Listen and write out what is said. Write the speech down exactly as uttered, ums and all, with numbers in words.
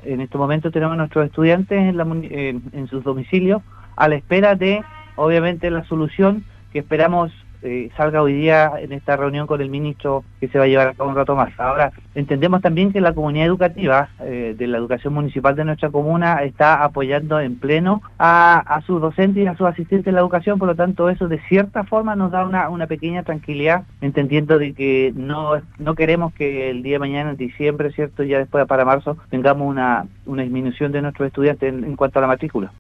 En este momento tenemos a nuestros estudiantes en, la, en, en sus domicilios a la espera de, obviamente, la solución que esperamos eh, salga hoy día en esta reunión con el ministro que se va a llevar a cabo un rato más. Ahora, entendemos también que la comunidad educativa eh, de la educación municipal de nuestra comuna está apoyando en pleno a, a sus docentes y a sus asistentes de la educación, por lo tanto eso de cierta forma nos da una, una pequeña tranquilidad, entendiendo de que no, no queremos que el día de mañana, en diciembre, ¿cierto?, ya después para marzo, tengamos una, una disminución de nuestros estudiantes en, en cuanto a la matrícula.